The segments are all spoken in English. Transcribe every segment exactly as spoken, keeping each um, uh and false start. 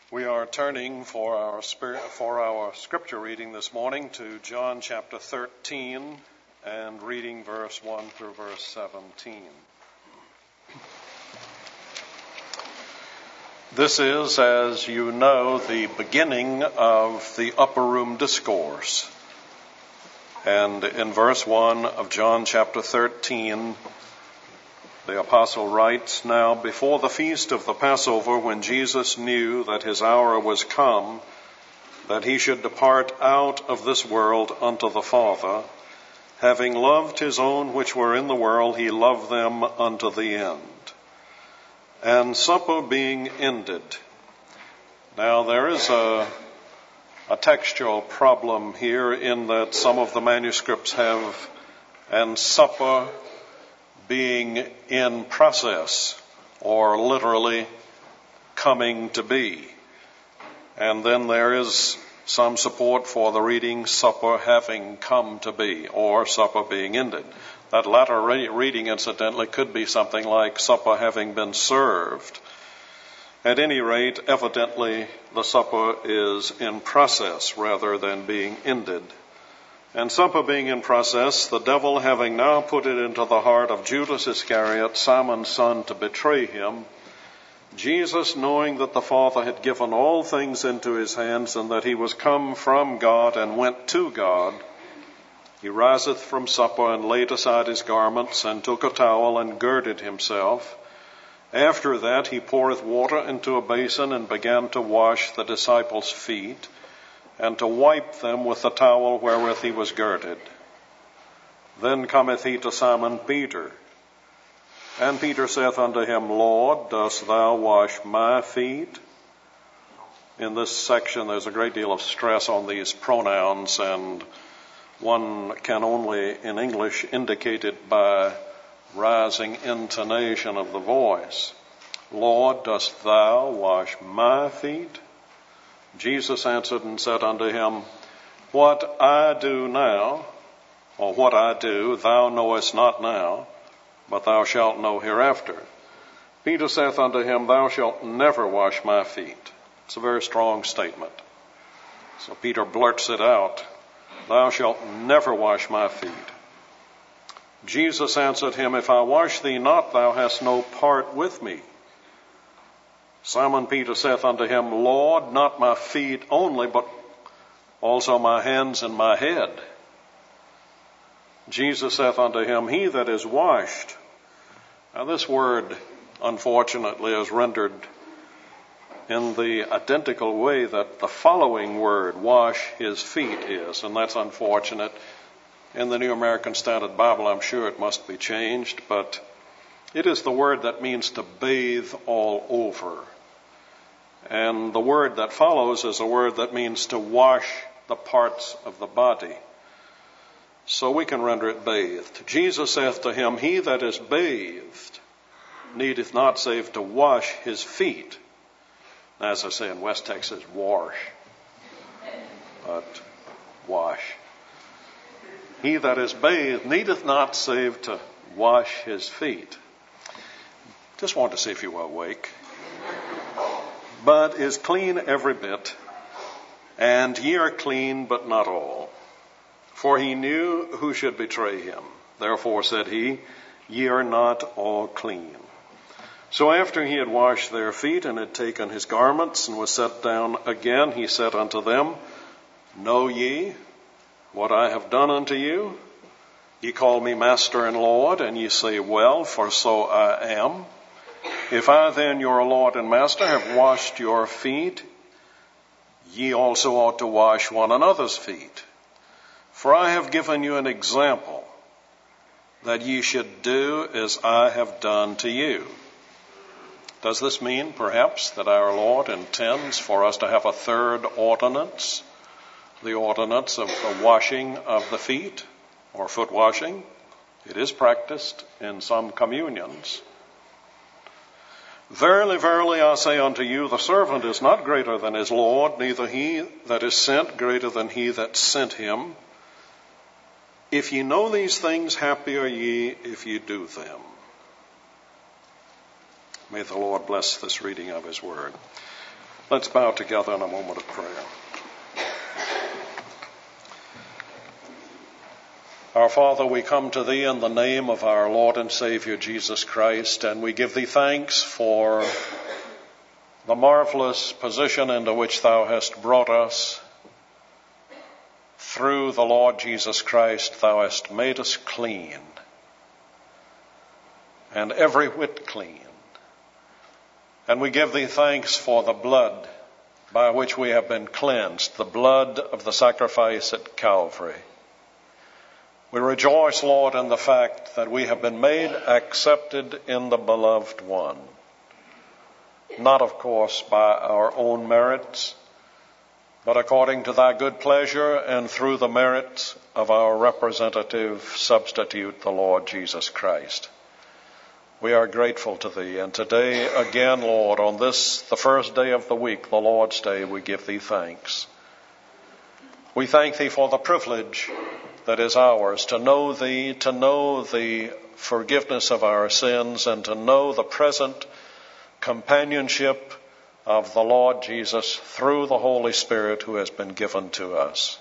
We are turning for our spirit, for our scripture reading this morning to John chapter thirteen and reading verse one through verse seventeen. This is, as you know, the beginning of the upper room discourse. And in verse one of John chapter thirteen, the apostle writes, "Now before the feast of the Passover, when Jesus knew that his hour was come, that he should depart out of this world unto the Father, having loved his own which were in the world, he loved them unto the end. And supper being ended." Now there is a, a textual problem here in that some of the manuscripts have, "and supper being in process," or literally coming to be. And then there is some support for the reading, "supper having come to be," or "supper being ended." That latter re- reading, incidentally, could be something like "supper having been served." At any rate, evidently the supper is in process rather than being ended. And supper being in process, the devil having now put it into the heart of Judas Iscariot, Simon's son, to betray him, Jesus, knowing that the Father had given all things into his hands, and that he was come from God and went to God, he riseth from supper and laid aside his garments, and took a towel and girded himself. After that he poureth water into a basin, and began to wash the disciples' feet, and to wipe them with the towel wherewith he was girded. Then cometh he to Simon Peter. And Peter saith unto him, "Lord, dost thou wash my feet?" In this section there's a great deal of stress on these pronouns, and one can only in English indicate it by rising intonation of the voice. "Lord, dost thou wash my feet?" Jesus answered and said unto him, "What I do now, or what I do, thou knowest not now, but thou shalt know hereafter." Peter saith unto him, "Thou shalt never wash my feet." It's a very strong statement. So Peter blurts it out, "Thou shalt never wash my feet." Jesus answered him, "If I wash thee not, thou hast no part with me." Simon Peter saith unto him, "Lord, not my feet only, but also my hands and my head." Jesus saith unto him, "He that is washed." Now this word, unfortunately, is rendered in the identical way that the following word, "wash his feet," is, and that's unfortunate. In the New American Standard Bible, I'm sure it must be changed, but it is the word that means to bathe all over. And the word that follows is a word that means to wash the parts of the body. So we can render it bathed. Jesus saith to him, "He that is bathed needeth not save to wash his feet." Now, as I say in West Texas, wash. But wash. "He that is bathed needeth not save to wash his feet." Just want to see if you were awake. "But is clean every bit, and ye are clean, but not all. For he knew who should betray him. Therefore said he, Ye are not all clean. So after he had washed their feet, and had taken his garments, and was set down again, he said unto them, Know ye what I have done unto you? Ye call me Master and Lord, and ye say, Well, for so I am. If I then, your Lord and Master, have washed your feet, ye also ought to wash one another's feet. For I have given you an example, that ye should do as I have done to you." Does this mean, perhaps, that our Lord intends for us to have a third ordinance, the ordinance of the washing of the feet, or foot washing? It is practiced in some communions. "Verily, verily, I say unto you, the servant is not greater than his Lord, neither he that is sent greater than he that sent him. If ye know these things, happy are ye if ye do them." May the Lord bless this reading of his word. Let's bow together in a moment of prayer. Our Father, we come to Thee in the name of our Lord and Savior Jesus Christ, and we give Thee thanks for the marvelous position into which Thou hast brought us. Through the Lord Jesus Christ, Thou hast made us clean, and every whit clean. And we give Thee thanks for the blood by which we have been cleansed, the blood of the sacrifice at Calvary. We rejoice, Lord, in the fact that we have been made accepted in the Beloved One. Not, of course, by our own merits, but according to Thy good pleasure and through the merits of our representative substitute, the Lord Jesus Christ. We are grateful to Thee, and today again, Lord, on this, the first day of the week, the Lord's Day, we give Thee thanks. We thank Thee for the privilege that is ours to know Thee, to know the forgiveness of our sins, and to know the present companionship of the Lord Jesus through the Holy Spirit who has been given to us.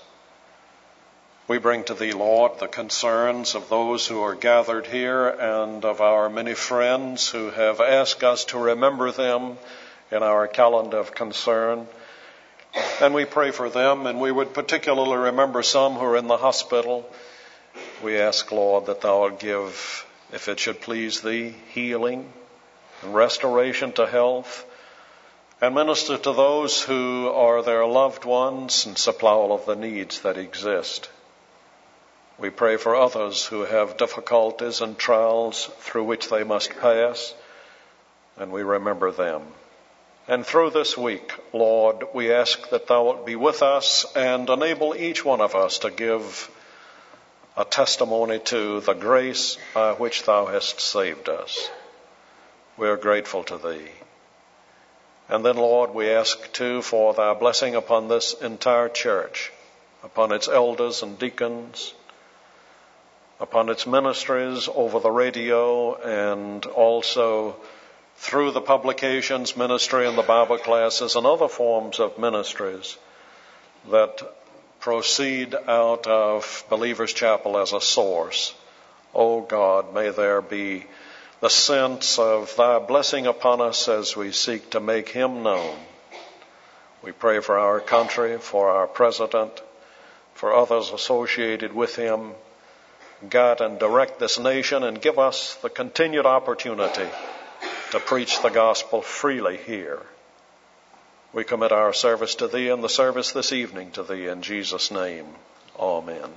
We bring to Thee, Lord, the concerns of those who are gathered here and of our many friends who have asked us to remember them in our calendar of concern. And we pray for them, and we would particularly remember some who are in the hospital. We ask, Lord, that Thou would give, if it should please Thee, healing and restoration to health, and minister to those who are their loved ones and supply all of the needs that exist. We pray for others who have difficulties and trials through which they must pass, and we remember them. And through this week, Lord, we ask that Thou wilt be with us and enable each one of us to give a testimony to the grace by which Thou hast saved us. We are grateful to Thee. And then, Lord, we ask too for Thy blessing upon this entire church, upon its elders and deacons, upon its ministries over the radio, and also through the publications, ministry, and the Bible classes, and other forms of ministries that proceed out of Believers Chapel as a source. O God, may there be the sense of Thy blessing upon us as we seek to make Him known. We pray for our country, for our president, for others associated with him. Guide and direct this nation and give us the continued opportunity to preach the gospel freely here. We commit our service to Thee and the service this evening to Thee in Jesus' name. Amen.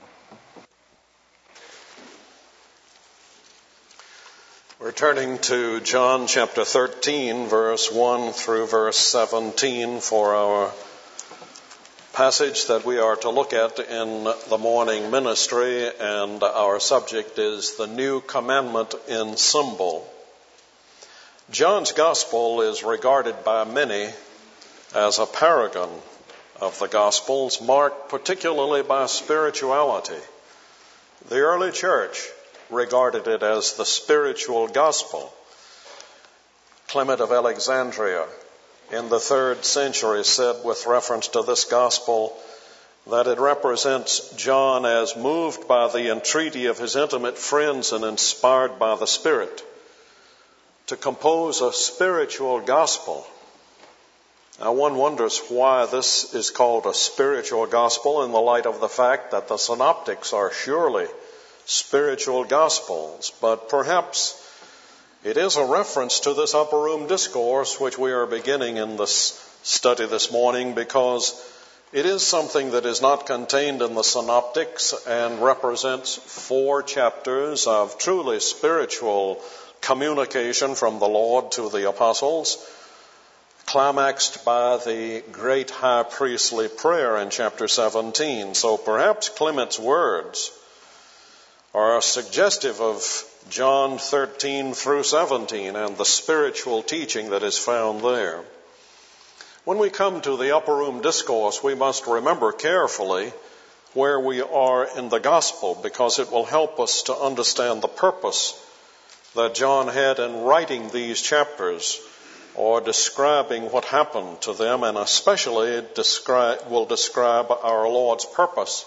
We're turning to John chapter thirteen, verse one through verse seventeen for our passage that we are to look at in the morning ministry, and our subject is the new commandment in symbol. John's gospel is regarded by many as a paragon of the gospels, marked particularly by spirituality. The early church regarded it as the spiritual gospel. Clement of Alexandria in the third century said with reference to this gospel that it represents John as moved by the entreaty of his intimate friends and inspired by the Spirit to compose a spiritual gospel. Now one wonders why this is called a spiritual gospel in the light of the fact that the synoptics are surely spiritual gospels, but perhaps it is a reference to this upper room discourse which we are beginning in this study this morning, because it is something that is not contained in the synoptics and represents four chapters of truly spiritual communication from the Lord to the apostles, climaxed by the great high priestly prayer in chapter seventeen. So perhaps Clement's words are suggestive of John thirteen through seventeen and the spiritual teaching that is found there. When we come to the upper room discourse, we must remember carefully where we are in the gospel, because it will help us to understand the purpose that John had in writing these chapters or describing what happened to them, and especially describe, will describe our Lord's purpose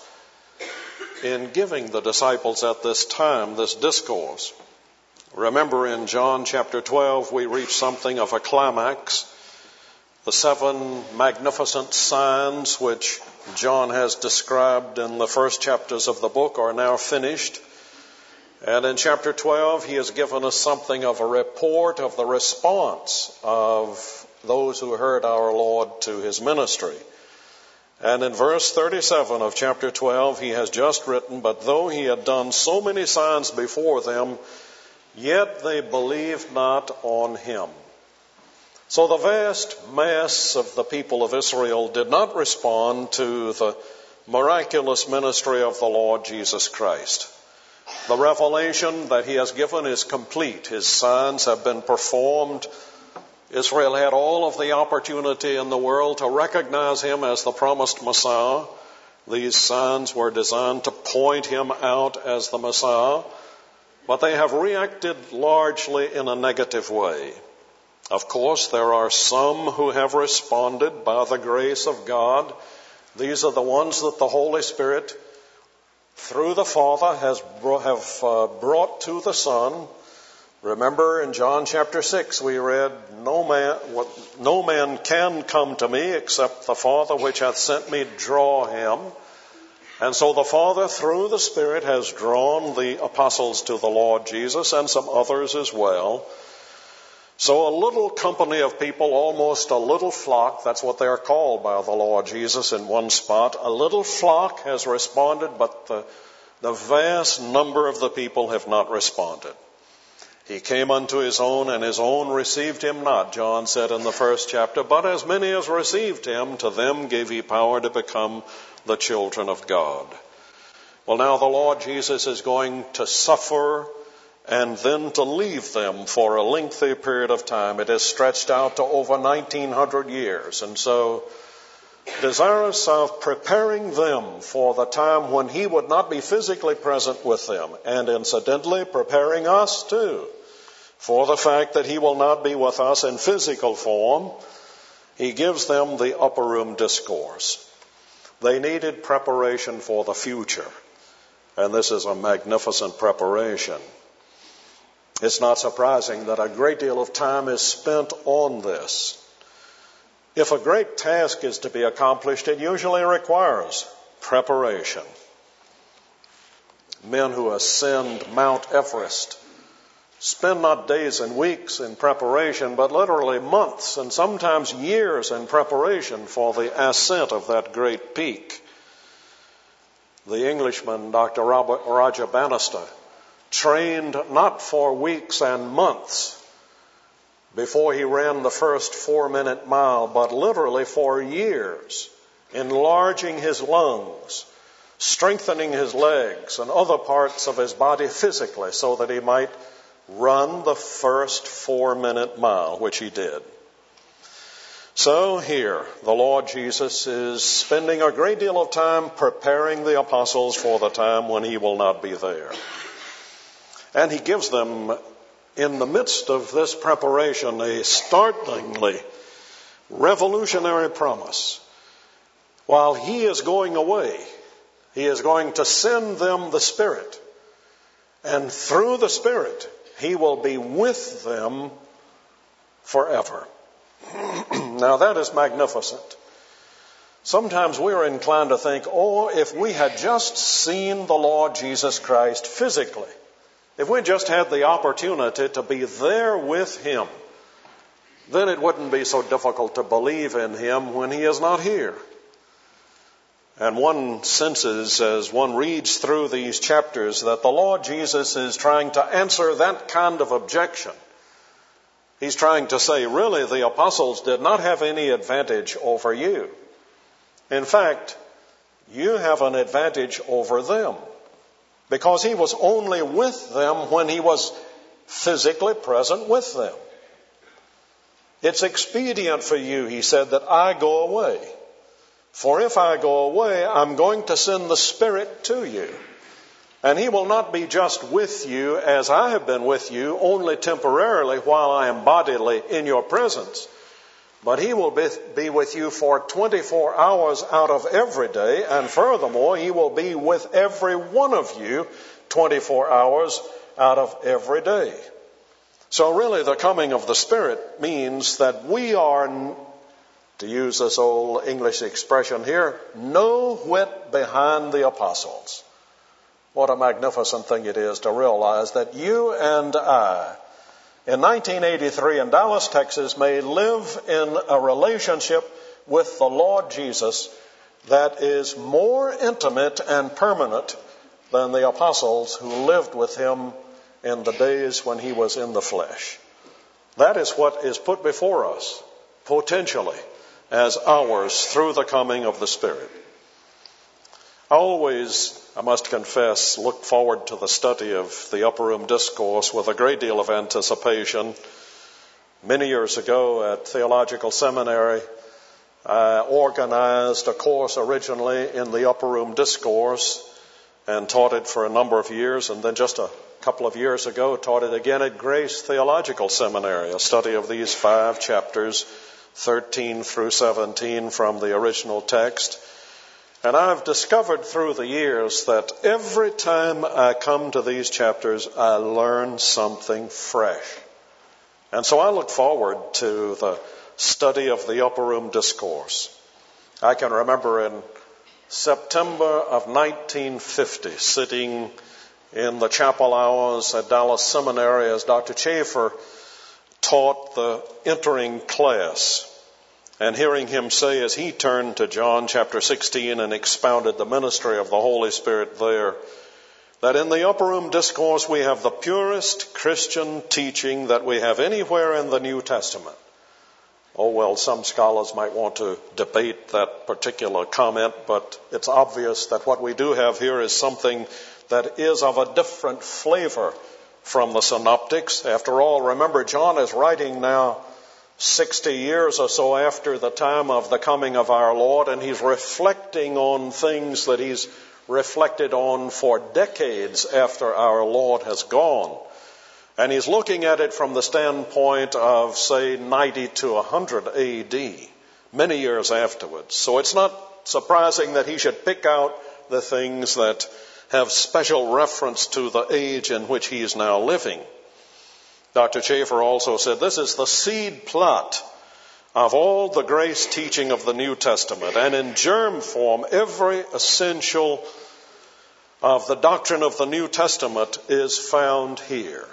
in giving the disciples at this time this discourse. Remember, in John chapter twelve, we reach something of a climax. The seven magnificent signs which John has described in the first chapters of the book are now finished. And in chapter twelve, he has given us something of a report of the response of those who heard our Lord to his ministry. And in verse thirty-seven of chapter twelve, he has just written, "But though he had done so many signs before them, yet they believed not on him." So the vast mass of the people of Israel did not respond to the miraculous ministry of the Lord Jesus Christ. The revelation that he has given is complete. His signs have been performed. Israel had all of the opportunity in the world to recognize him as the promised Messiah. These signs were designed to point him out as the Messiah, but they have reacted largely in a negative way. Of course, there are some who have responded by the grace of God. These are the ones that the Holy Spirit, through the Father, has have uh, brought to the Son. Remember, in John chapter six, we read, "No man, what, no man can come to me except the Father which hath sent me draw him." And so the Father, through the Spirit, has drawn the apostles to the Lord Jesus, and some others as well. So a little company of people, almost a little flock, that's what they are called by the Lord Jesus in one spot. A little flock has responded, but the, the vast number of the people have not responded. He came unto his own, and his own received him not, John said in the first chapter. But as many as received him, to them gave he power to become the children of God. Well, now the Lord Jesus is going to suffer and then to leave them for a lengthy period of time. It is stretched out to over nineteen hundred years. And so, desirous of preparing them for the time when he would not be physically present with them, and incidentally preparing us too for the fact that he will not be with us in physical form, he gives them the upper room discourse. They needed preparation for the future, and this is a magnificent preparation. It's not surprising that a great deal of time is spent on this. If a great task is to be accomplished, it usually requires preparation. Men who ascend Mount Everest spend not days and weeks in preparation, but literally months and sometimes years in preparation for the ascent of that great peak. The Englishman, Doctor Robert, Roger Bannister, trained not for weeks and months before he ran the first four-minute mile, but literally for years, enlarging his lungs, strengthening his legs and other parts of his body physically so that he might run the first four-minute mile, which he did. So here, the Lord Jesus is spending a great deal of time preparing the apostles for the time when he will not be there. And he gives them, in the midst of this preparation, a startlingly revolutionary promise. While he is going away, he is going to send them the Spirit. And through the Spirit, he will be with them forever. Now that is magnificent. Sometimes we are inclined to think, oh, if we had just seen the Lord Jesus Christ physically, if we just had the opportunity to be there with him, then it wouldn't be so difficult to believe in him when he is not here. And one senses, as one reads through these chapters, that the Lord Jesus is trying to answer that kind of objection. He's trying to say, really, the apostles did not have any advantage over you. In fact, you have an advantage over them, because he was only with them when he was physically present with them. It's expedient for you, he said, that I go away. For if I go away, I'm going to send the Spirit to you. And he will not be just with you as I have been with you, only temporarily while I am bodily in your presence. But he will be, be with you for twenty-four hours out of every day. And furthermore, he will be with every one of you twenty-four hours out of every day. So really the coming of the Spirit means that we are, to use this old English expression here, no whit behind the apostles. What a magnificent thing it is to realize that you and I, in nineteen eighty-three in Dallas, Texas, may live in a relationship with the Lord Jesus that is more intimate and permanent than the apostles who lived with him in the days when he was in the flesh. That is what is put before us, potentially, as ours through the coming of the Spirit. I always, I must confess, look forward to the study of the Upper Room Discourse with a great deal of anticipation. Many years ago at Theological Seminary, I organized a course originally in the Upper Room Discourse and taught it for a number of years, and then just a couple of years ago taught it again at Grace Theological Seminary, a study of these five chapters, thirteen through seventeen from the original text. And I've discovered through the years that every time I come to these chapters, I learn something fresh. And so I look forward to the study of the Upper Room Discourse. I can remember in September of nineteen fifty, sitting in the chapel hours at Dallas Seminary as Doctor Chafer taught the entering class, and hearing him say as he turned to John chapter sixteen and expounded the ministry of the Holy Spirit there, that in the Upper Room Discourse we have the purest Christian teaching that we have anywhere in the New Testament. Oh, well, some scholars might want to debate that particular comment, but it's obvious that what we do have here is something that is of a different flavor from the synoptics. After all, remember, John is writing now sixty years or so after the time of the coming of our Lord, and he's reflecting on things that he's reflected on for decades after our Lord has gone. And he's looking at it from the standpoint of, say, ninety to one hundred A D, many years afterwards. So it's not surprising that he should pick out the things that have special reference to the age in which he is now living. Doctor Chafer also said this is the seed plot of all the grace teaching of the New Testament, and in germ form, every essential of the doctrine of the New Testament is found here.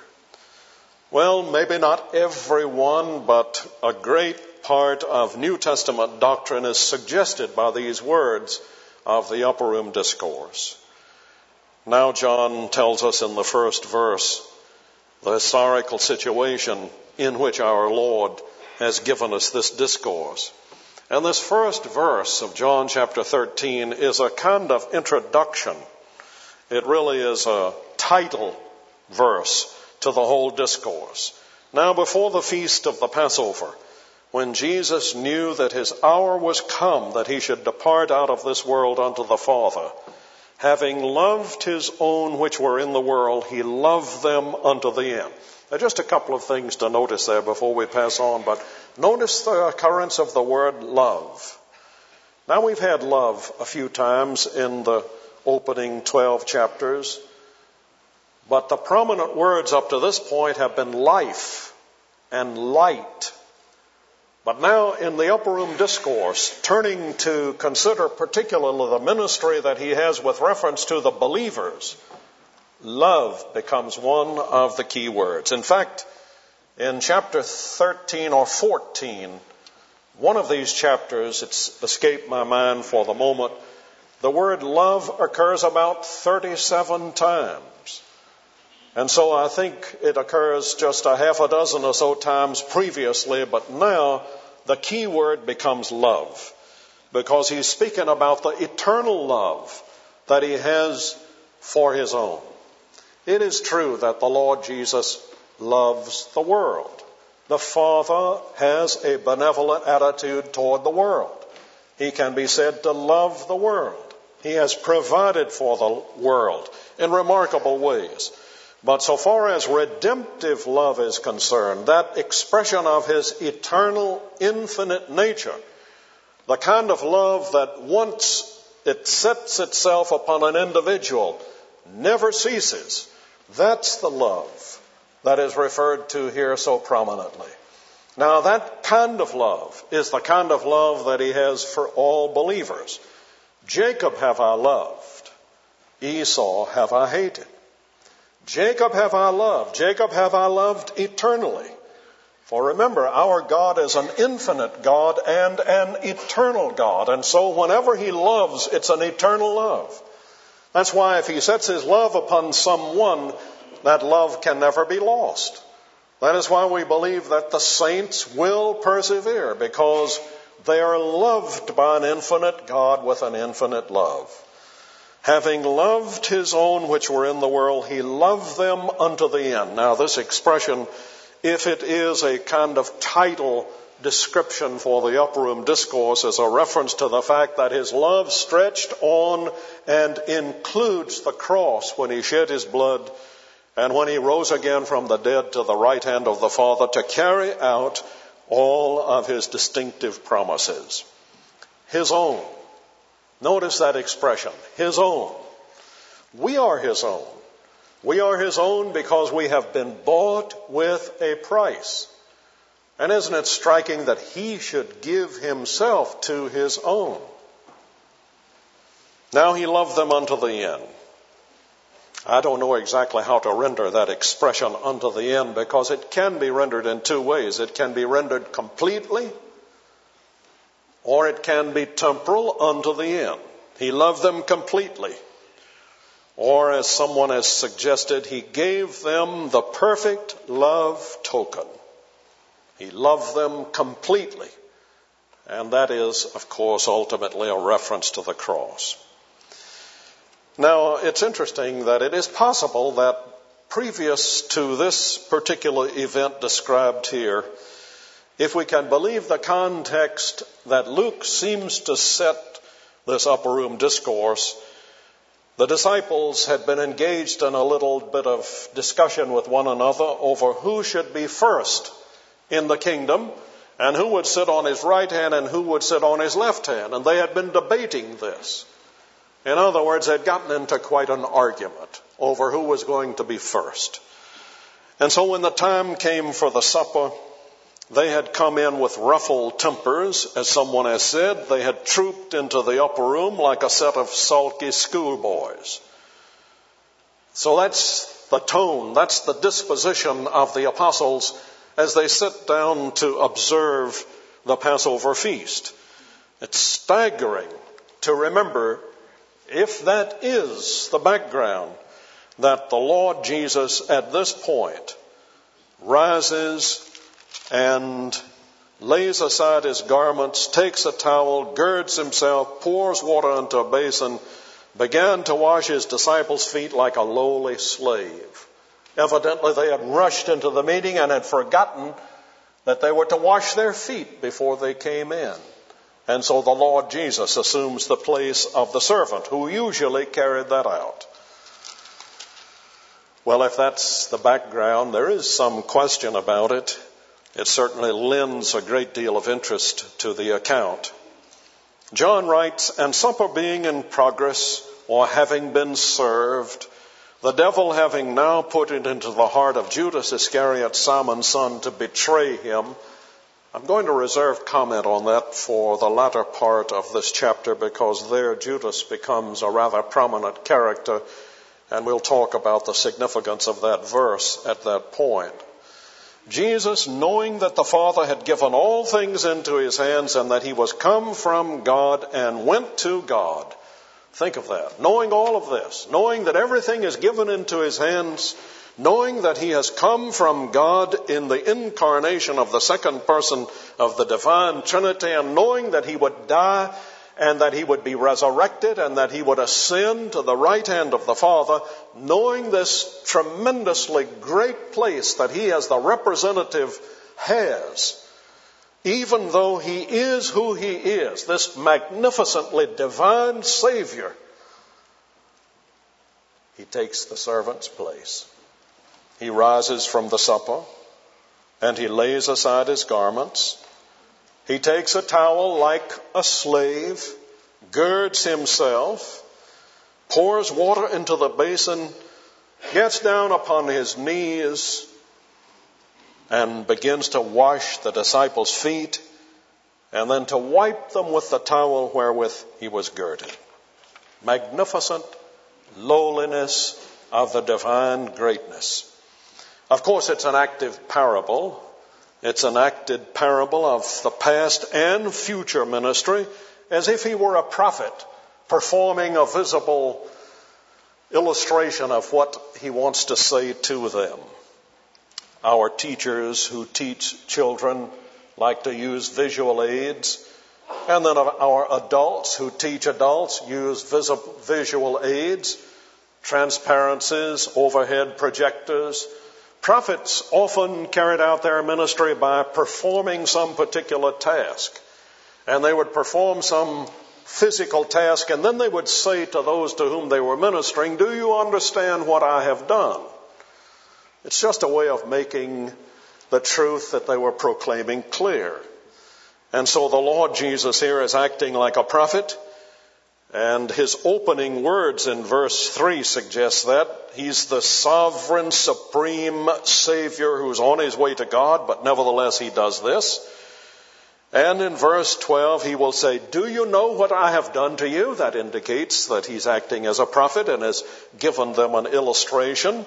Well, maybe not every one, but a great part of New Testament doctrine is suggested by these words of the Upper Room Discourse. Now John tells us in the first verse the historical situation in which our Lord has given us this discourse. And this first verse of John chapter thirteen is a kind of introduction. It really is a title verse to the whole discourse. Now before the feast of the Passover, when Jesus knew that his hour was come that he should depart out of this world unto the Father, having loved his own which were in the world, he loved them unto the end. Now, just a couple of things to notice there before we pass on, but notice the occurrence of the word love. Now, we've had love a few times in the opening twelve chapters, but the prominent words up to this point have been life and light. But now in the Upper Room Discourse, turning to consider particularly the ministry that he has with reference to the believers, love becomes one of the key words. In fact, in chapter thirteen or fourteen, one of these chapters, it's escaped my mind for the moment, the word love occurs about thirty-seven times. And so I think it occurs just a half a dozen or so times previously, but now the key word becomes love, because he's speaking about the eternal love that he has for his own. It is true that the Lord Jesus loves the world. The Father has a benevolent attitude toward the world. He can be said to love the world. He has provided for the world in remarkable ways. But so far as redemptive love is concerned, that expression of his eternal, infinite nature, the kind of love that once it sets itself upon an individual never ceases, that's the love that is referred to here so prominently. Now, that kind of love is the kind of love that he has for all believers. Jacob have I loved, Esau have I hated. Jacob have I loved, Jacob have I loved eternally. For remember, our God is an infinite God and an eternal God. And so whenever he loves, it's an eternal love. That's why if he sets his love upon someone, that love can never be lost. That is why we believe that the saints will persevere, because they are loved by an infinite God with an infinite love. Having loved his own which were in the world, he loved them unto the end. Now this expression, if it is a kind of title description for the upper room discourse, is a reference to the fact that his love stretched on and includes the cross when he shed his blood and when he rose again from the dead to the right hand of the Father to carry out all of his distinctive promises. His own. Notice that expression, his own. We are his own. We are his own because we have been bought with a price. And isn't it striking that he should give himself to his own? Now he loved them unto the end. I don't know exactly how to render that expression unto the end, because it can be rendered in two ways. It can be rendered completely, or it can be temporal, unto the end. He loved them completely. Or as someone has suggested, he gave them the perfect love token. He loved them completely. And that is, of course, ultimately a reference to the cross. Now, it's interesting that it is possible that previous to this particular event described here, if we can believe the context that Luke seems to set this upper room discourse, the disciples had been engaged in a little bit of discussion with one another over who should be first in the kingdom and who would sit on his right hand and who would sit on his left hand. And they had been debating this. In other words, they'd gotten into quite an argument over who was going to be first. And so when the time came for the supper, they had come in with ruffled tempers, as someone has said. They had trooped into the upper room like a set of sulky schoolboys. So that's the tone, that's the disposition of the apostles as they sit down to observe the Passover feast. It's staggering to remember, if that is the background, that the Lord Jesus at this point rises and lays aside his garments, takes a towel, girds himself, pours water into a basin, began to wash his disciples' feet like a lowly slave. Evidently they had rushed into the meeting and had forgotten that they were to wash their feet before they came in. And so the Lord Jesus assumes the place of the servant, who usually carried that out. Well, if that's the background, there is some question about it. It certainly lends a great deal of interest to the account. John writes, "And supper being in progress, or having been served, the devil having now put it into the heart of Judas Iscariot, Simon's son, to betray him." I'm going to reserve comment on that for the latter part of this chapter, because there Judas becomes a rather prominent character, and we'll talk about the significance of that verse at that point. Jesus, knowing that the Father had given all things into his hands and that he was come from God and went to God. Think of that. Knowing all of this, knowing that everything is given into his hands, knowing that he has come from God in the incarnation of the second person of the divine Trinity, and knowing that he would die and that he would be resurrected and that he would ascend to the right hand of the Father, knowing this tremendously great place that he as the representative has, even though he is who he is, this magnificently divine Savior, he takes the servant's place. He rises from the supper, and he lays aside his garments. He takes a towel like a slave, girds himself, pours water into the basin, gets down upon his knees, and begins to wash the disciples' feet, and then to wipe them with the towel wherewith he was girded. Magnificent lowliness of the divine greatness. Of course, it's an active parable. It's an acted parable of the past and future ministry, as if he were a prophet performing a visible illustration of what he wants to say to them. Our teachers who teach children like to use visual aids, and then our adults who teach adults use visual aids, transparencies, overhead projectors. Prophets often carried out their ministry by performing some particular task. And they would perform some physical task, and then they would say to those to whom they were ministering, "Do you understand what I have done?" It's just a way of making the truth that they were proclaiming clear. And so the Lord Jesus here is acting like a prophet, and his opening words in verse three suggest that. He's the sovereign, supreme Savior who's on his way to God, but nevertheless he does this. And in verse twelve he will say, "Do you know what I have done to you?" That indicates that he's acting as a prophet and has given them an illustration.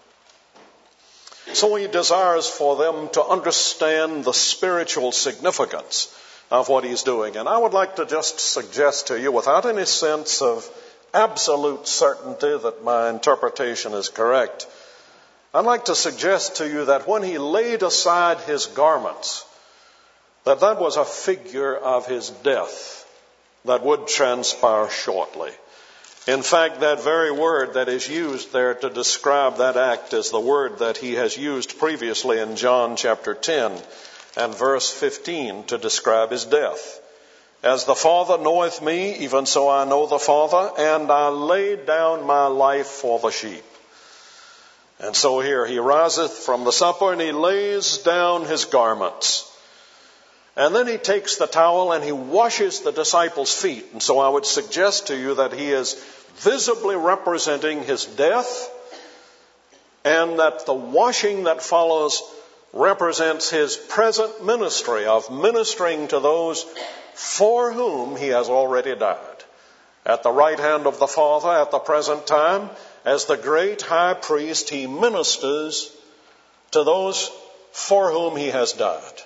So he desires for them to understand the spiritual significance of what he's doing. And I would like to just suggest to you, without any sense of absolute certainty that my interpretation is correct, I'd like to suggest to you that when he laid aside his garments, that that was a figure of his death that would transpire shortly. In fact, that very word that is used there to describe that act is the word that he has used previously in John chapter ten and verse fifteen to describe his death. "As the Father knoweth me, even so I know the Father, and I lay down my life for the sheep." And so here he riseth from the supper and he lays down his garments. And then he takes the towel and he washes the disciples' feet. And so I would suggest to you that he is visibly representing his death, and that the washing that follows represents his present ministry of ministering to those for whom he has already died. At the right hand of the Father at the present time, as the great high priest, he ministers to those for whom he has died.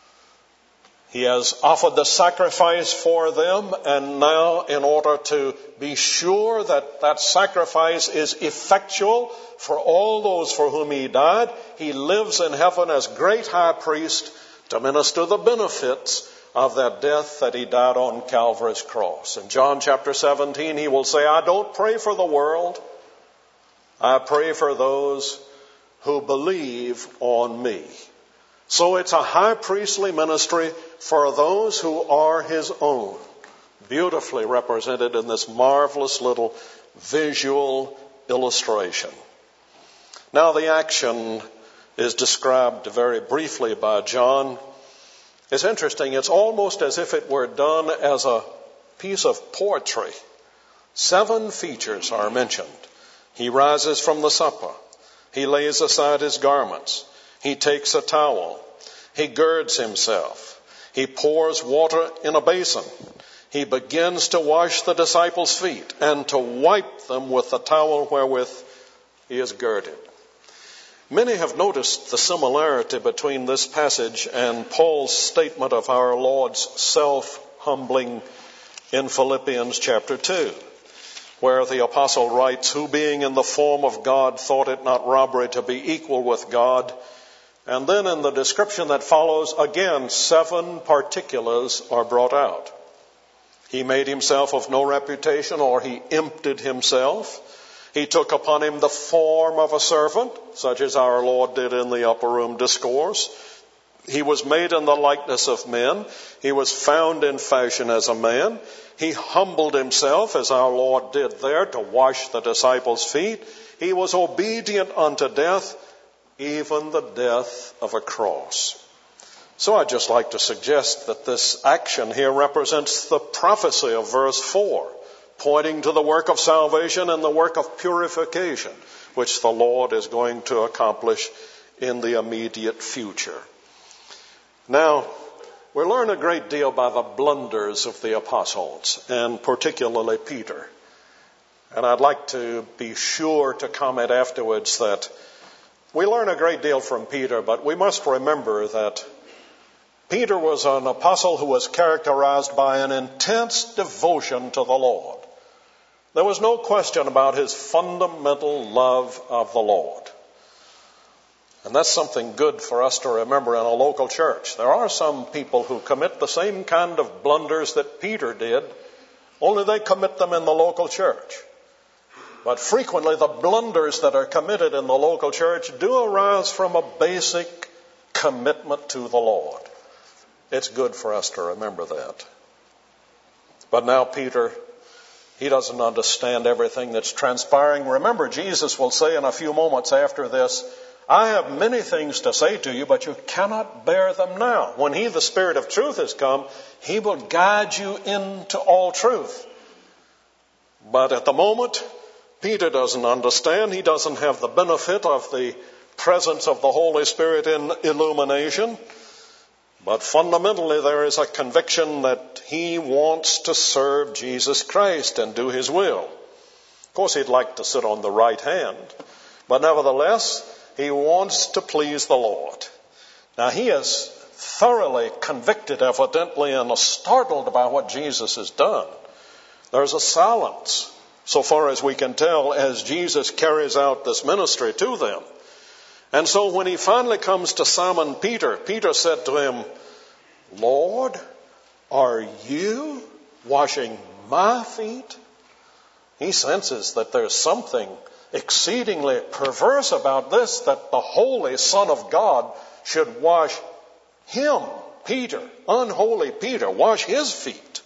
He has offered the sacrifice for them, and now, in order to be sure that that sacrifice is effectual for all those for whom he died, he lives in heaven as great high priest to minister the benefits of that death that he died on Calvary's cross. In John chapter seventeen, he will say, "I don't pray for the world. I pray for those who believe on me." So it's a high priestly ministry for those who are his own, beautifully represented in this marvelous little visual illustration. Now the action is described very briefly by John. It's interesting. It's almost as if it were done as a piece of poetry. Seven features are mentioned. He rises from the supper. He lays aside his garments. He takes a towel. He girds himself. He pours water in a basin. He begins to wash the disciples' feet and to wipe them with the towel wherewith he is girded. Many have noticed the similarity between this passage and Paul's statement of our Lord's self-humbling in Philippians chapter two, where the apostle writes, "Who being in the form of God thought it not robbery to be equal with God." And then in the description that follows, again, seven particulars are brought out. He made himself of no reputation, or he emptied himself. He took upon him the form of a servant, such as our Lord did in the upper room discourse. He was made in the likeness of men. He was found in fashion as a man. He humbled himself, as our Lord did there, to wash the disciples' feet. He was obedient unto death, even the death of a cross. So I'd just like to suggest that this action here represents the prophecy of verse four, pointing to the work of salvation and the work of purification, which the Lord is going to accomplish in the immediate future. Now, we learn a great deal by the blunders of the apostles, and particularly Peter. And I'd like to be sure to comment afterwards that we learn a great deal from Peter, but we must remember that Peter was an apostle who was characterized by an intense devotion to the Lord. There was no question about his fundamental love of the Lord. And that's something good for us to remember in a local church. There are some people who commit the same kind of blunders that Peter did, only they commit them in the local church. But frequently the blunders that are committed in the local church do arise from a basic commitment to the Lord. It's good for us to remember that. But now Peter, he doesn't understand everything that's transpiring. Remember, Jesus will say in a few moments after this, I have many things to say to you, but you cannot bear them now. When he, the Spirit of truth, has come, he will guide you into all truth. But at the moment, Peter doesn't understand. He doesn't have the benefit of the presence of the Holy Spirit in illumination. But fundamentally, there is a conviction that he wants to serve Jesus Christ and do his will. Of course, he'd like to sit on the right hand, but nevertheless, he wants to please the Lord. Now, he is thoroughly convicted, evidently, and startled by what Jesus has done. There's a silence, so far as we can tell, as Jesus carries out this ministry to them. And so when he finally comes to Simon Peter, Peter said to him, Lord, are you washing my feet? He senses that there's something exceedingly perverse about this, that the holy Son of God should wash him, Peter, unholy Peter, wash his feet.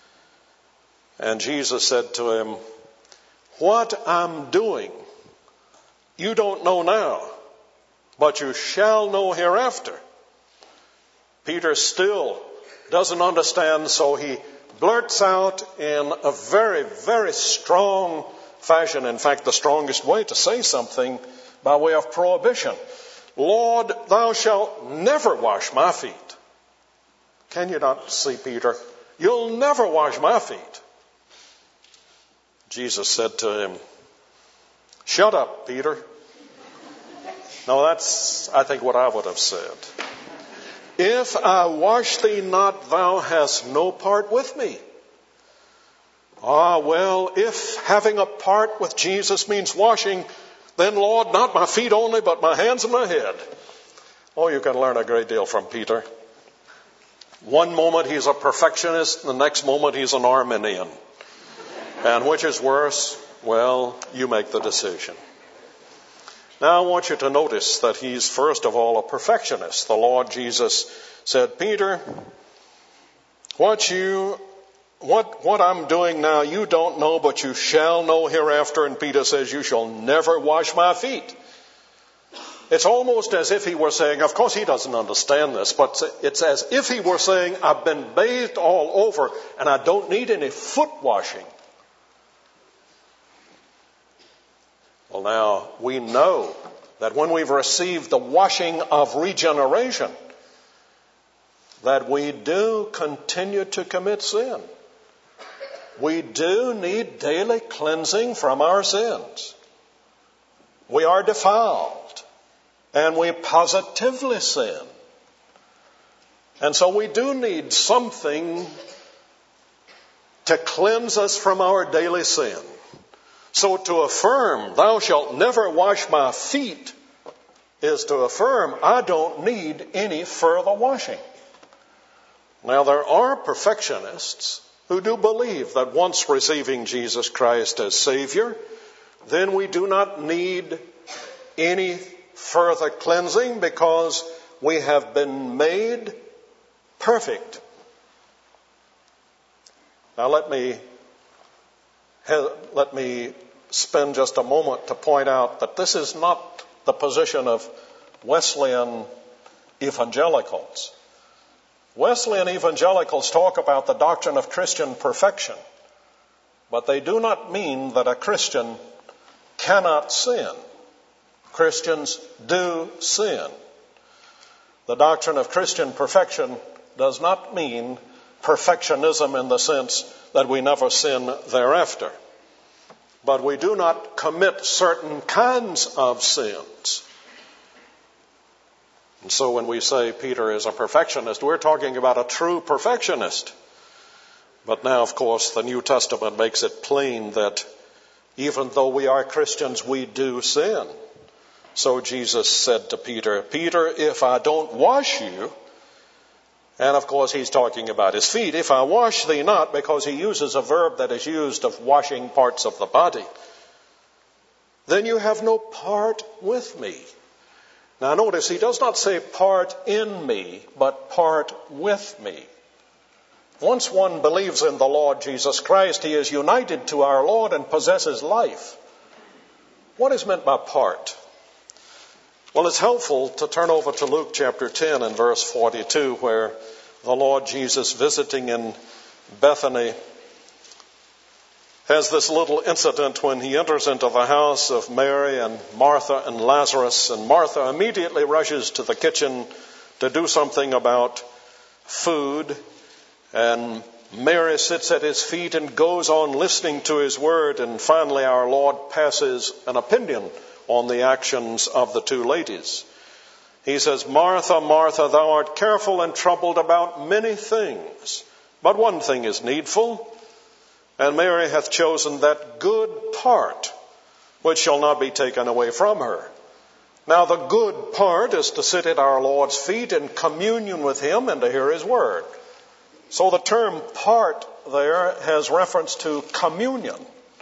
And Jesus said to him, what I'm doing, you don't know now, but you shall know hereafter. Peter still doesn't understand, so he blurts out in a very, very strong fashion, in fact, the strongest way to say something by way of prohibition. Lord, thou shalt never wash my feet. Can you not see, Peter? You'll never wash my feet. Jesus said to him, shut up, Peter. No, that's, I think, what I would have said. If I wash thee not, thou hast no part with me. Ah, well, if having a part with Jesus means washing, then, Lord, not my feet only, but my hands and my head. Oh, you can learn a great deal from Peter. One moment he's a perfectionist, the next moment he's an Arminian. And which is worse? Well, you make the decision. Now I want you to notice that he's first of all a perfectionist. The Lord Jesus said, Peter, what you, what, what I'm doing now you don't know, but you shall know hereafter. And Peter says, you shall never wash my feet. It's almost as if he were saying, of course he doesn't understand this, but it's as if he were saying, I've been bathed all over and I don't need any foot washing. Well, now, we know that when we've received the washing of regeneration, that we do continue to commit sin. We do need daily cleansing from our sins. We are defiled, and we positively sin. And so we do need something to cleanse us from our daily sin. So to affirm, thou shalt never wash my feet, is to affirm, I don't need any further washing. Now, there are perfectionists who do believe that once receiving Jesus Christ as Savior, then we do not need any further cleansing because we have been made perfect. Now let me let me spend just a moment to point out that this is not the position of Wesleyan evangelicals. Wesleyan evangelicals talk about the doctrine of Christian perfection, but they do not mean that a Christian cannot sin. Christians do sin. The doctrine of Christian perfection does not mean perfectionism in the sense that we never sin thereafter. But we do not commit certain kinds of sins. And so when we say Peter is a perfectionist, we're talking about a true perfectionist. But now, of course, the New Testament makes it plain that even though we are Christians, we do sin. So Jesus said to Peter, Peter, if I don't wash you, and of course he's talking about his feet, if I wash thee not, because he uses a verb that is used of washing parts of the body, then you have no part with me. Now notice, he does not say part in me, but part with me. Once one believes in the Lord Jesus Christ, he is united to our Lord and possesses life. What is meant by part? Well, it's helpful to turn over to Luke chapter ten and verse forty-two, where the Lord Jesus, visiting in Bethany, has this little incident when he enters into the house of Mary and Martha and Lazarus, and Martha immediately rushes to the kitchen to do something about food, and Mary sits at his feet and goes on listening to his word, and finally our Lord passes an opinion on the actions of the two ladies. He says, Martha, Martha, thou art careful and troubled about many things, but one thing is needful, and Mary hath chosen that good part which shall not be taken away from her. Now the good part is to sit at our Lord's feet in communion with him and to hear his word. So the term part there has reference to communion,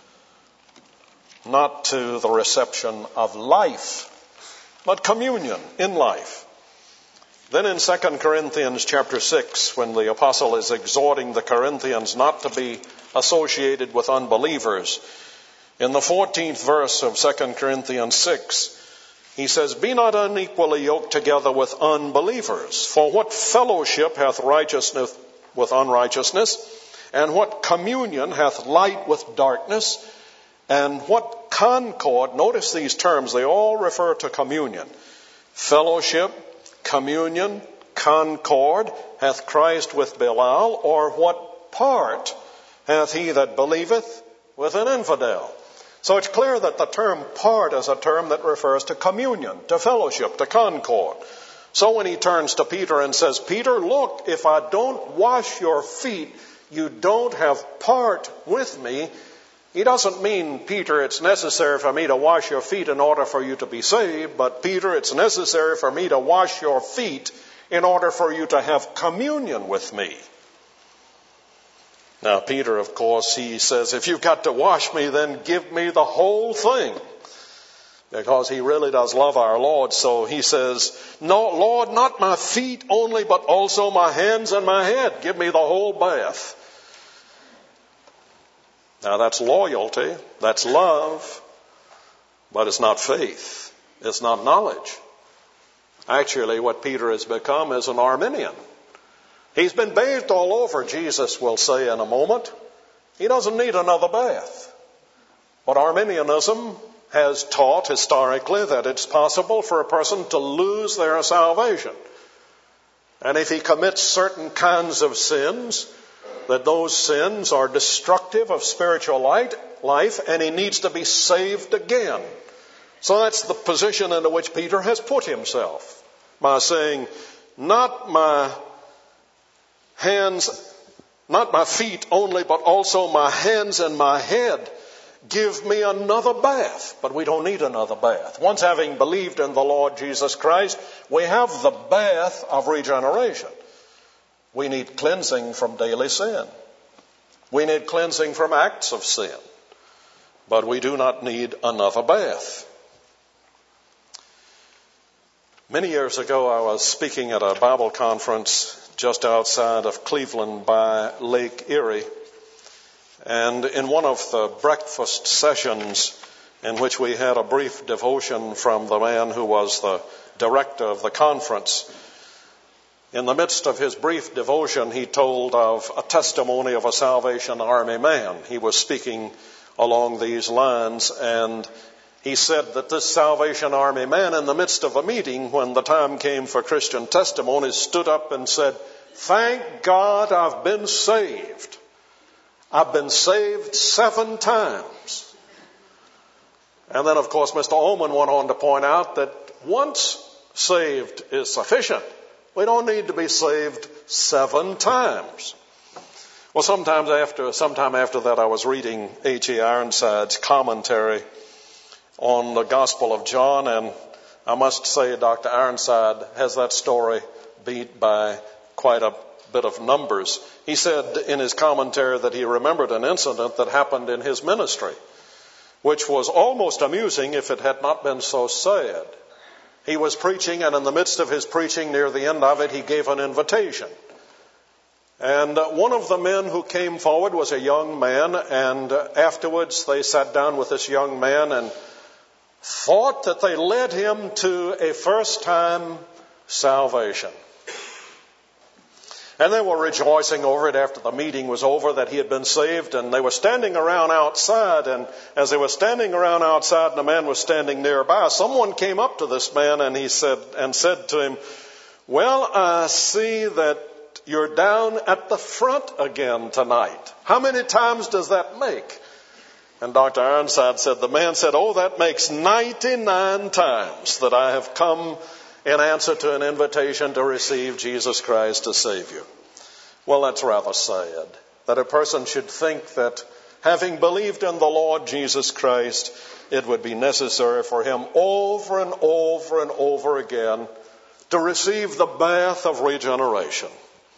not to the reception of life, but communion in life. Then in Second Corinthians chapter six, when the apostle is exhorting the Corinthians not to be associated with unbelievers, in the fourteenth verse of Second Corinthians six, he says, Be not unequally yoked together with unbelievers, for what fellowship hath righteousness with unrighteousness, and what communion hath light with darkness, and what concord, notice these terms, they all refer to communion. Fellowship, communion, concord, hath Christ with Belial, or what part hath he that believeth with an infidel? So it's clear that the term part is a term that refers to communion, to fellowship, to concord. So when he turns to Peter and says, Peter, look, if I don't wash your feet, you don't have part with me. He doesn't mean, Peter, it's necessary for me to wash your feet in order for you to be saved, but Peter, it's necessary for me to wash your feet in order for you to have communion with me. Now, Peter, of course, he says, if you've got to wash me, then give me the whole thing. Because he really does love our Lord. So he says, no, Lord, not my feet only, but also my hands and my head. Give me the whole bath. Now that's loyalty, that's love, but it's not faith. It's not knowledge. Actually, what Peter has become is an Arminian. He's been bathed all over, Jesus will say in a moment. He doesn't need another bath. But Arminianism has taught historically that it's possible for a person to lose their salvation. And if he commits certain kinds of sins, that those sins are destructive of spiritual life, and he needs to be saved again. So that's the position into which Peter has put himself, by saying, not my hands, not my feet only, but also my hands and my head. Give me another bath. But we don't need another bath. Once having believed in the Lord Jesus Christ, we have the bath of regeneration. We need cleansing from daily sin. We need cleansing from acts of sin. But we do not need another bath. Many years ago, I was speaking at a Bible conference just outside of Cleveland by Lake Erie. And in one of the breakfast sessions in which we had a brief devotion from the man who was the director of the conference, in the midst of his brief devotion, he told of a testimony of a Salvation Army man. He was speaking along these lines, and he said that this Salvation Army man, in the midst of a meeting, when the time came for Christian testimonies, stood up and said, "Thank God I've been saved. I've been saved seven times." And then, of course, Mister Ullman went on to point out that once saved is sufficient. We don't need to be saved seven times. Well, sometimes after, sometime after that, I was reading H E Ironside's commentary on the Gospel of John, and I must say Doctor Ironside has that story beat by quite a bit of numbers. He said in his commentary that he remembered an incident that happened in his ministry, which was almost amusing if it had not been so sad. He was preaching, and in the midst of his preaching, near the end of it, he gave an invitation. And one of the men who came forward was a young man, and afterwards they sat down with this young man and thought that they led him to a first-time salvation. And they were rejoicing over it after the meeting was over that he had been saved, and they were standing around outside, and as they were standing around outside and a man was standing nearby, someone came up to this man and he said and said to him, "Well, I see that you're down at the front again tonight. How many times does that make?" And Doctor Ironside said, the man said, "Oh, that makes ninety-nine times that I have come in answer to an invitation to receive Jesus Christ as Savior." Well, that's rather sad, that a person should think that having believed in the Lord Jesus Christ, it would be necessary for him over and over and over again to receive the bath of regeneration.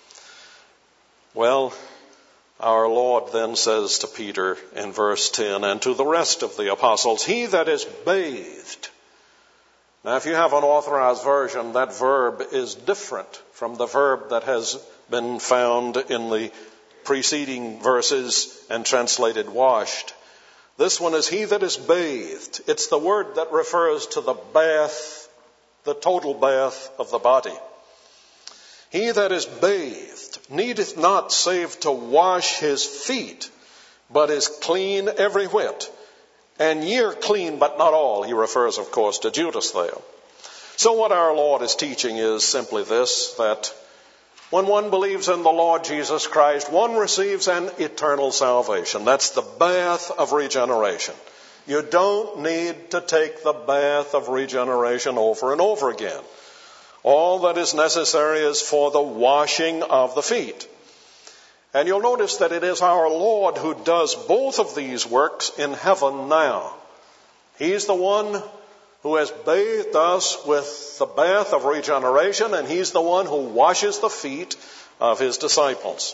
Well, our Lord then says to Peter in verse ten, and to the rest of the apostles, "He that is bathed." Now, if you have an authorized version, that verb is different from the verb that has been found in the preceding verses and translated washed. This one is "he that is bathed." It's the word that refers to the bath, the total bath of the body. "He that is bathed needeth not save to wash his feet, but is clean every whit. And ye are clean, but not all." He refers, of course, to Judas there. So what our Lord is teaching is simply this, that when one believes in the Lord Jesus Christ, one receives an eternal salvation. That's the bath of regeneration. You don't need to take the bath of regeneration over and over again. All that is necessary is for the washing of the feet. And you'll notice that it is our Lord who does both of these works in heaven now. He's the one who has bathed us with the bath of regeneration, and he's the one who washes the feet of his disciples.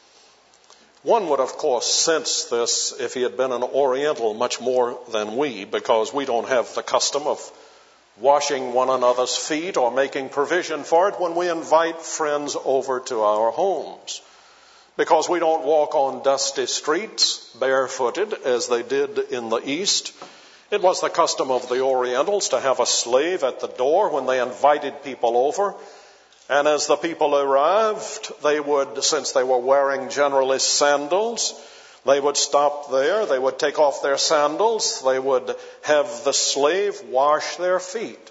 One would, of course, sense this if he had been an Oriental much more than we, because we don't have the custom of washing one another's feet or making provision for it when we invite friends over to our homes. Because we don't walk on dusty streets barefooted as they did in the East. It was the custom of the Orientals to have a slave at the door when they invited people over. And as the people arrived, they would, since they were wearing generally sandals, they would stop there, they would take off their sandals, they would have the slave wash their feet.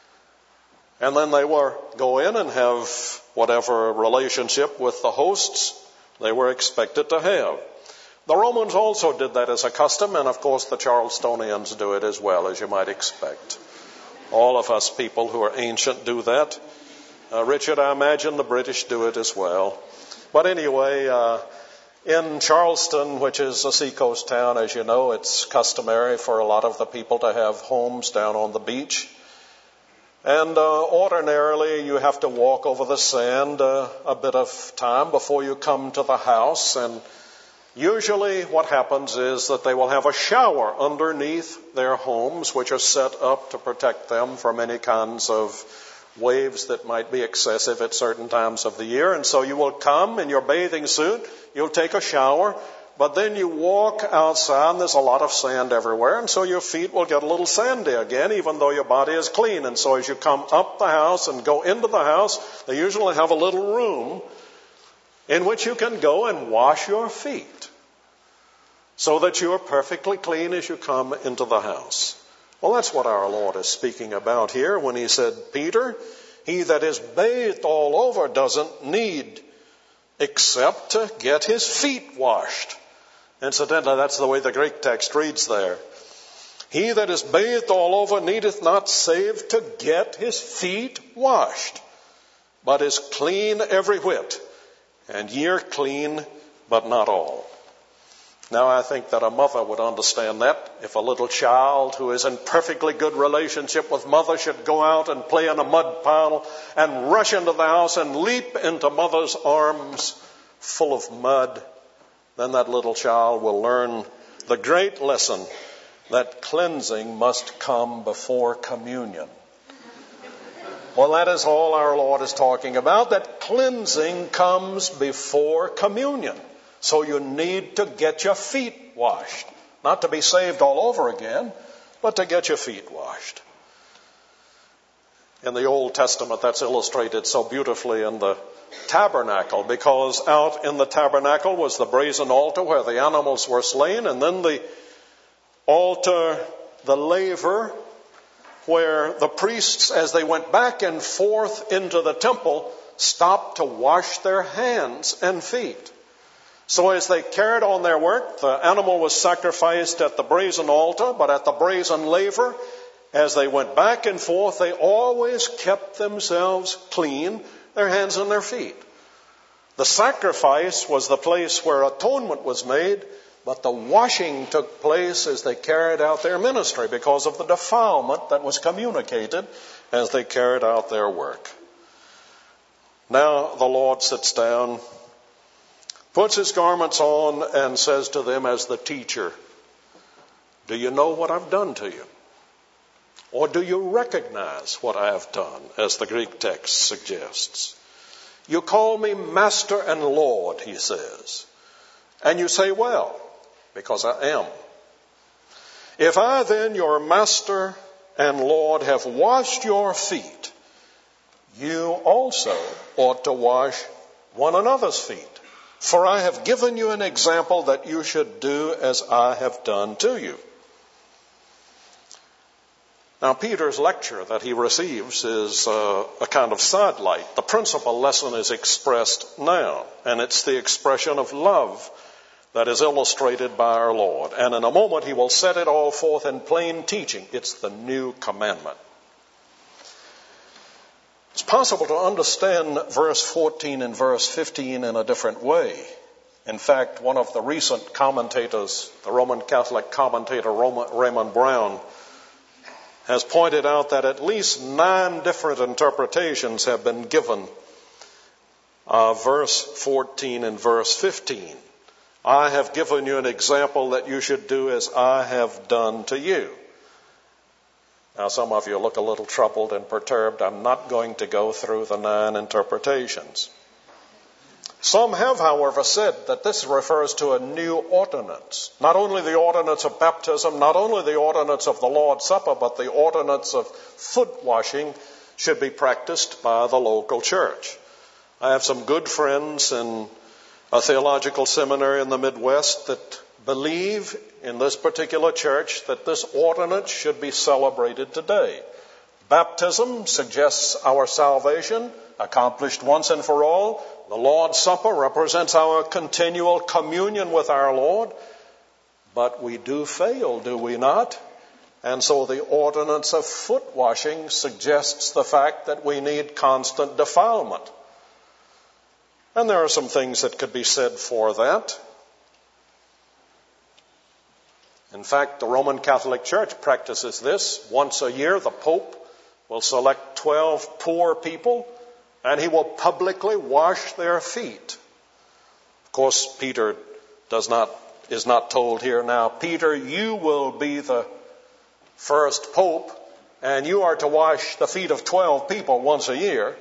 And then they would go in and have whatever relationship with the hosts they were expected to have. The Romans also did that as a custom, and of course the Charlestonians do it as well, as you might expect. All of us people who are ancient do that. Uh, Richard, I imagine the British do it as well. But anyway, uh, in Charleston, which is a seacoast town, as you know, it's customary for a lot of the people to have homes down on the beach. And uh, ordinarily, you have to walk over the sand uh, a bit of time before you come to the house. And usually what happens is that they will have a shower underneath their homes, which are set up to protect them from any kinds of waves that might be excessive at certain times of the year. And so you will come in your bathing suit, you'll take a shower, but then you walk outside and there's a lot of sand everywhere, and so your feet will get a little sandy again, even though your body is clean. And so as you come up the house and go into the house, they usually have a little room in which you can go and wash your feet so that you are perfectly clean as you come into the house. Well, that's what our Lord is speaking about here when he said, Peter, he that is bathed all over doesn't need except to get his feet washed. Incidentally, that's the way the Greek text reads there. He that is bathed all over needeth not save to get his feet washed, but is clean every whit. And ye are clean, but not all. Now, I think that a mother would understand that. If a little child who is in perfectly good relationship with mother should go out and play in a mud pile and rush into the house and leap into mother's arms full of mud, then that little child will learn the great lesson that cleansing must come before communion. Well, that is all our Lord is talking about, that cleansing comes before communion. So you need to get your feet washed. Not to be saved all over again, but to get your feet washed. In the Old Testament, that's illustrated so beautifully in the tabernacle, because out in the tabernacle was the brazen altar where the animals were slain, and then the altar, the laver, where the priests, as they went back and forth into the temple, stopped to wash their hands and feet. So as they carried on their work, the animal was sacrificed at the brazen altar, but at the brazen laver, as they went back and forth, they always kept themselves clean, their hands and their feet. The sacrifice was the place where atonement was made, but the washing took place as they carried out their ministry because of the defilement that was communicated as they carried out their work. Now the Lord sits down, puts his garments on, and says to them as the teacher, do you know what I've done to you? Or do you recognize what I have done, as the Greek text suggests? You call me Master and Lord, he says. And you say, well, because I am. If I then, your Master and Lord, have washed your feet, you also ought to wash one another's feet. For I have given you an example that you should do as I have done to you. Now, Peter's lecture that he receives is uh, a kind of sidelight. The principal lesson is expressed now, and it's the expression of love that is illustrated by our Lord. And in a moment, he will set it all forth in plain teaching. It's the new commandment. It's possible to understand verse fourteen and verse fifteen in a different way. In fact, one of the recent commentators, the Roman Catholic commentator Raymond Brown, has pointed out that at least nine different interpretations have been given of verse fourteen and verse fifteen. I have given you an example that you should do as I have done to you. Now, some of you look a little troubled and perturbed. I'm not going to go through the nine interpretations. Some have, however, said that this refers to a new ordinance. Not only the ordinance of baptism, not only the ordinance of the Lord's Supper, but the ordinance of foot washing should be practiced by the local church. I have some good friends in a theological seminary in the Midwest that believe in this particular church that this ordinance should be celebrated today. Baptism suggests our salvation, accomplished once and for all. The Lord's Supper represents our continual communion with our Lord. But we do fail, do we not? And so the ordinance of foot washing suggests the fact that we need constant defilement. And there are some things that could be said for that. In fact, the Roman Catholic Church practices this. Once a year, the Pope will select twelve poor people, and he will publicly wash their feet. Of course, Peter does not is not told here now, Peter, you will be the first pope, and you are to wash the feet of twelve people once a year.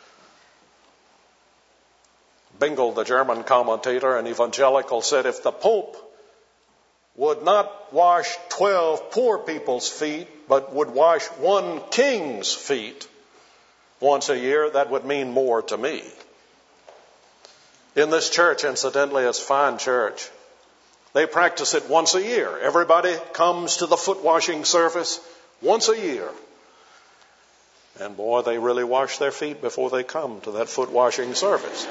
Bengel, the German commentator and evangelical, said if the Pope would not wash twelve poor people's feet, but would wash one king's feet once a year, that would mean more to me. In this church, incidentally, it's a fine church. They practice it once a year. Everybody comes to the foot washing service once a year. And boy, they really wash their feet before they come to that foot washing service.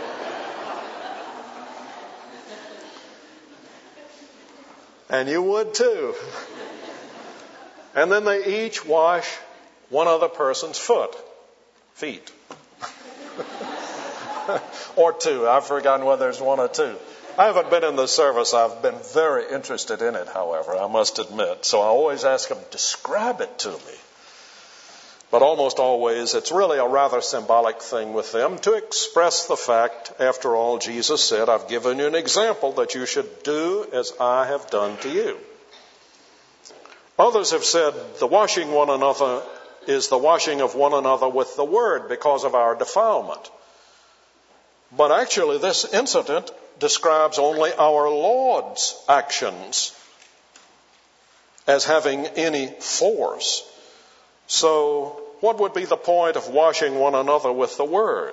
And you would too. And then they each wash one other person's foot, feet. Or two. I've forgotten whether there's one or two. I haven't been in the service. I've been very interested in it, however, I must admit. So I always ask them, describe it to me. But almost always, it's really a rather symbolic thing with them to express the fact, after all, Jesus said, I've given you an example that you should do as I have done to you. Others have said the washing one another is the washing of one another with the word because of our defilement. But actually, this incident describes only our Lord's actions as having any force. So, what would be the point of washing one another with the word?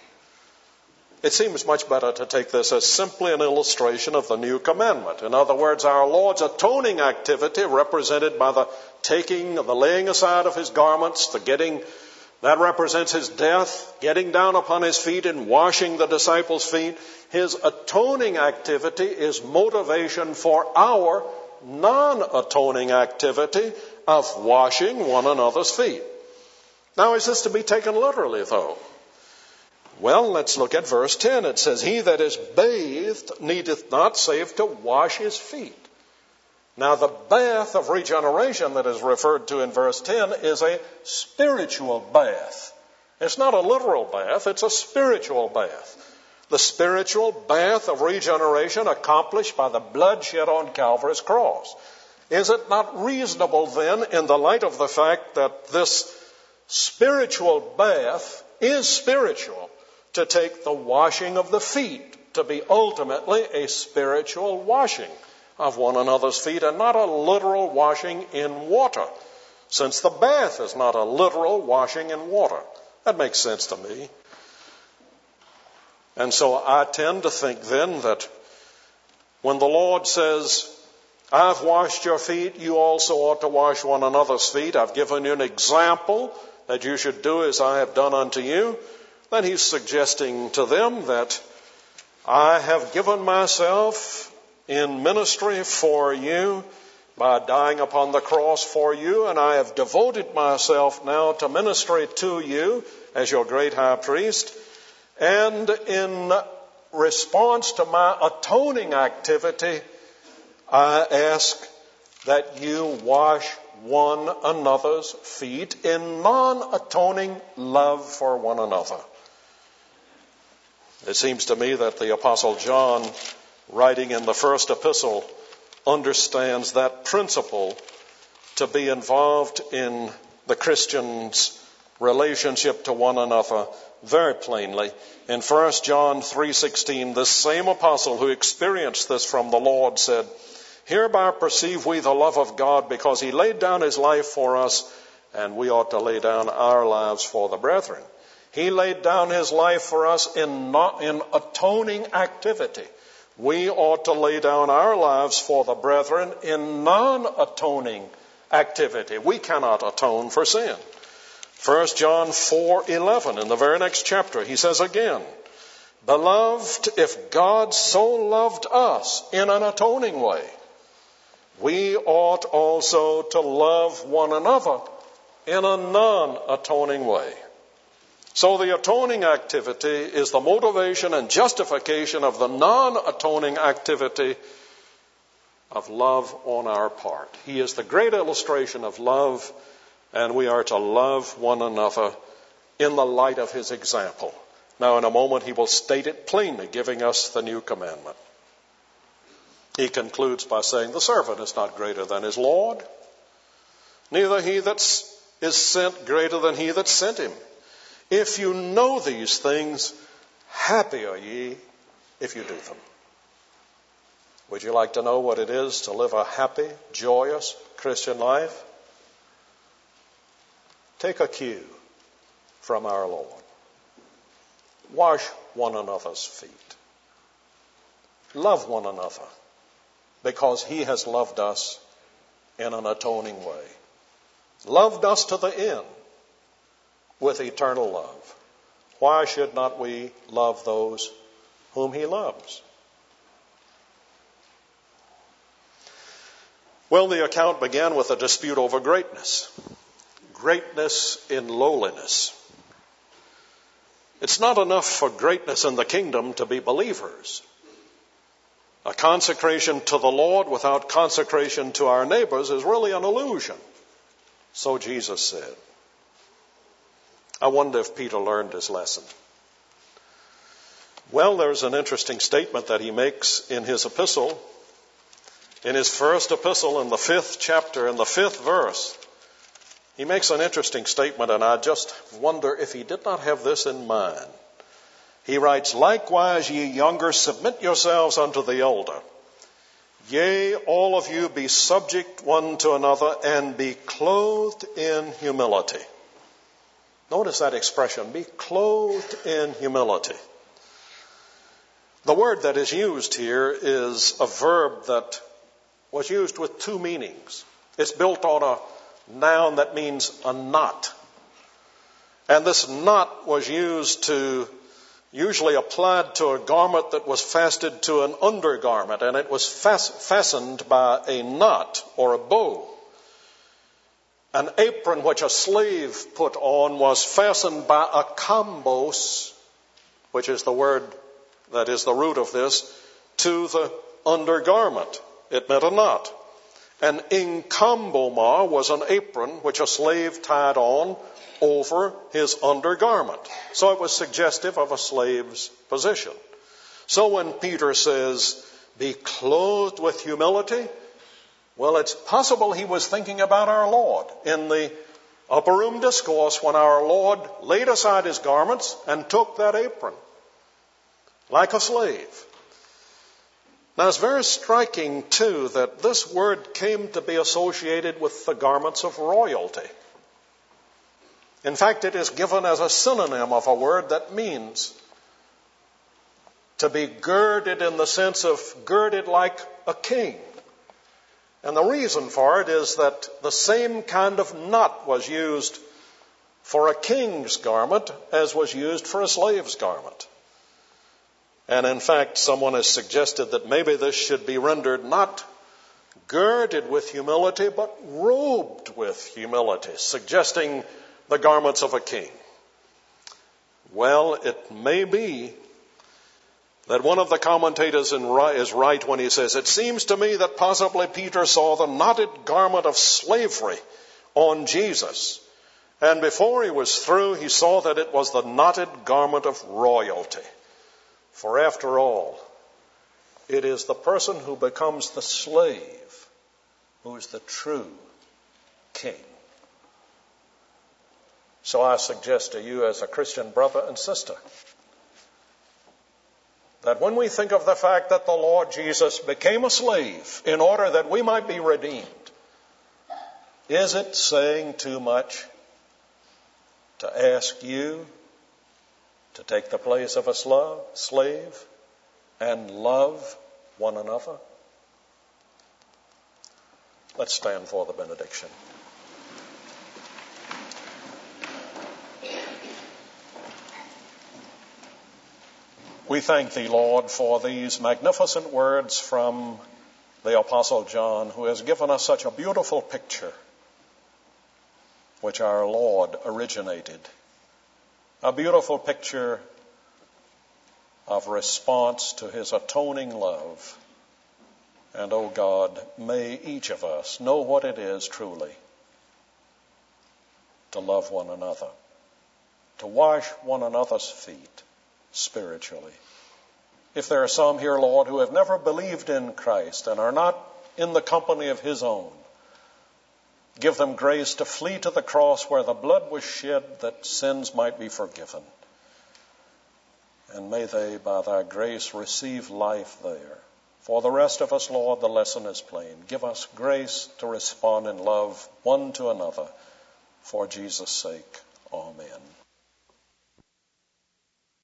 It seems much better to take this as simply an illustration of the new commandment. In other words, our Lord's atoning activity, represented by the taking, the laying aside of his garments, the getting, that represents his death, getting down upon his feet and washing the disciples' feet. His atoning activity is motivation for our non-atoning activity of washing one another's feet. Now, is this to be taken literally, though? Well, let's look at verse ten. It says, he that is bathed needeth not save to wash his feet. Now, the bath of regeneration that is referred to in verse ten is a spiritual bath. It's not a literal bath, it's a spiritual bath. The spiritual bath of regeneration accomplished by the blood shed on Calvary's cross. Is it not reasonable then, in the light of the fact that this spiritual bath is spiritual, to take the washing of the feet to be ultimately a spiritual washing of one another's feet and not a literal washing in water, since the bath is not a literal washing in water? That makes sense to me. And so I tend to think then that when the Lord says, I've washed your feet, you also ought to wash one another's feet. I've given you an example that you should do as I have done unto you. Then he's suggesting to them that I have given myself in ministry for you by dying upon the cross for you, and I have devoted myself now to ministry to you as your great high priest. And in response to my atoning activity, I ask that you wash one another's feet in non-atoning love for one another. It seems to me that the Apostle John, writing in the first epistle, understands that principle to be involved in the Christian's relationship to one another very plainly. In First John three sixteen, this same apostle who experienced this from the Lord said, hereby perceive we the love of God, because he laid down his life for us, and we ought to lay down our lives for the brethren. He laid down his life for us in, not, in atoning activity. We ought to lay down our lives for the brethren in non-atoning activity. We cannot atone for sin. First John four eleven, in the very next chapter, he says again, beloved, if God so loved us in an atoning way, we ought also to love one another in a non-atoning way. So the atoning activity is the motivation and justification of the non-atoning activity of love on our part. He is the great illustration of love, and we are to love one another in the light of his example. Now, in a moment, he will state it plainly, giving us the new commandment. He concludes by saying, the servant is not greater than his Lord, neither he that is sent greater than he that sent him. If you know these things, happy are ye if you do them. Would you like to know what it is to live a happy, joyous Christian life? Take a cue from our Lord. Wash one another's feet. Love one another because he has loved us in an atoning way. Loved us to the end with eternal love. Why should not we love those whom he loves? Well, the account began with a dispute over greatness. Greatness in lowliness. It's not enough for greatness in the kingdom to be believers. A consecration to the Lord without consecration to our neighbors is really an illusion. So Jesus said. I wonder if Peter learned his lesson. Well, there's an interesting statement that he makes in his epistle. In his first epistle, in the fifth chapter, in the fifth verse, he makes an interesting statement, and I just wonder if he did not have this in mind. He writes, "Likewise, ye younger, submit yourselves unto the elder. Yea, all of you be subject one to another, and be clothed in humility." Notice that expression, be clothed in humility. The word that is used here is a verb that was used with two meanings. It's built on a noun that means a knot. And this knot was used to, usually applied to a garment that was fastened to an undergarment, and it was fas- fastened by a knot or a bow. An apron which a slave put on was fastened by a kambos, which is the word that is the root of this, to the undergarment. It meant a knot. An inkambomar was an apron which a slave tied on over his undergarment. So it was suggestive of a slave's position. So when Peter says, be clothed with humility, well, it's possible he was thinking about our Lord in the upper room discourse when our Lord laid aside his garments and took that apron like a slave. Now, it's very striking, too, that this word came to be associated with the garments of royalty. In fact, it is given as a synonym of a word that means to be girded in the sense of girded like a king. And the reason for it is that the same kind of knot was used for a king's garment as was used for a slave's garment. And in fact, someone has suggested that maybe this should be rendered not girded with humility, but robed with humility, suggesting the garments of a king. Well, it may be that one of the commentators is right when he says, it seems to me that possibly Peter saw the knotted garment of slavery on Jesus. And before he was through, he saw that it was the knotted garment of royalty. For after all, it is the person who becomes the slave who is the true king. So I suggest to you as a Christian brother and sister that when we think of the fact that the Lord Jesus became a slave in order that we might be redeemed, is it saying too much to ask you to take the place of a slave and love one another? Let's stand for the benediction. We thank thee, Lord, for these magnificent words from the Apostle John, who has given us such a beautiful picture which our Lord originated. A beautiful picture of response to his atoning love. And, oh God, may each of us know what it is truly to love one another, to wash one another's feet spiritually. If there are some here, Lord, who have never believed in Christ and are not in the company of his own, Give them grace to flee to the cross where the blood was shed that sins might be forgiven. And may they, by thy grace, receive life there. For the rest of us, Lord, the lesson is plain. Give us grace to respond in love one to another. For Jesus' sake, amen.